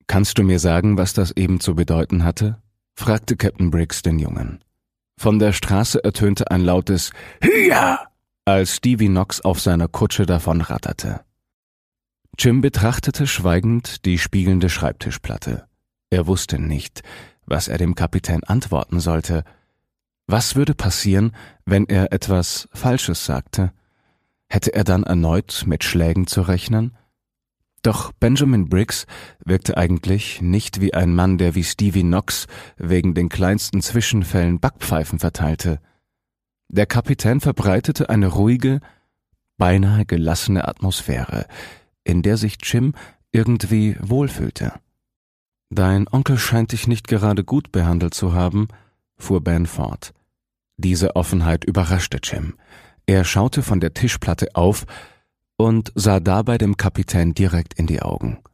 »Kannst du mir sagen, was das eben zu bedeuten hatte?« fragte Captain Briggs den Jungen. Von der Straße ertönte ein lautes »Hia!«, als Stevie Knox auf seiner Kutsche davonratterte. Jim betrachtete schweigend die spiegelnde Schreibtischplatte. Er wusste nicht, was er dem Kapitän antworten sollte. Was würde passieren, wenn er etwas Falsches sagte? Hätte er dann erneut mit Schlägen zu rechnen? Doch Benjamin Briggs wirkte eigentlich nicht wie ein Mann, der wie Stevie Knox wegen den kleinsten Zwischenfällen Backpfeifen verteilte. Der Kapitän verbreitete eine ruhige, beinahe gelassene Atmosphäre, in der sich Jim irgendwie wohlfühlte. »Dein Onkel scheint dich nicht gerade gut behandelt zu haben«, fuhr Ben fort. Diese Offenheit überraschte Jim. Er schaute von der Tischplatte auf und sah dabei dem Kapitän direkt in die Augen.